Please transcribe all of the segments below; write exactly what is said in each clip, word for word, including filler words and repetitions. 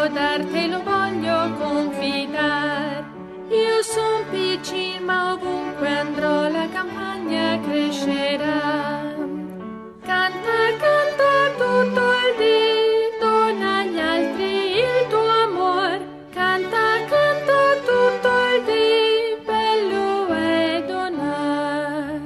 darti lo voglio confidare. Io son piccin ma ovunque andrò la campagna crescerà. Canta, canta tutto il dì, dona agli altri il tuo amor. Canta, canta tutto il dì, bello è donar.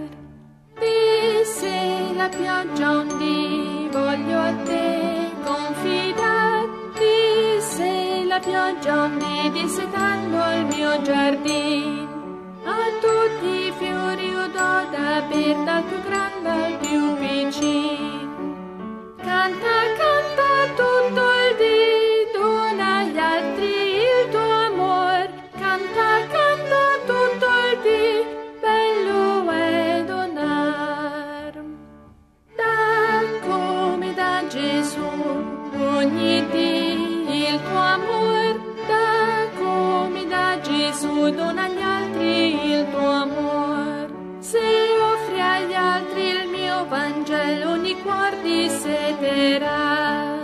Disse la pioggia un dì, voglio a te confidar. Disse la pioggia un dì, dissetando il mio giardin. A tutti i fiori io do da ber, dal più grande al più piccin. Canta, canta tutto il dì, dona agli altri il tuo amor. Canta, canta tutto il dì, bello è donar. Da come da Gesù ogni dì il tuo amor. Da come da Gesù dona agli altri il tuo amor. Se offri agli altri il mio Vangelo, ogni cuor disseterà.